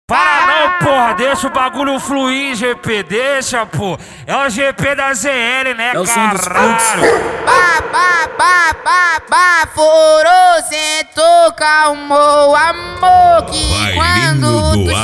Para não, porra, deixa o bagulho fluir, GP, deixa, pô. É o GP da ZL, né, é o som dos caralho? Furou, sentou, calmou, amor, que Bailinho quando do tu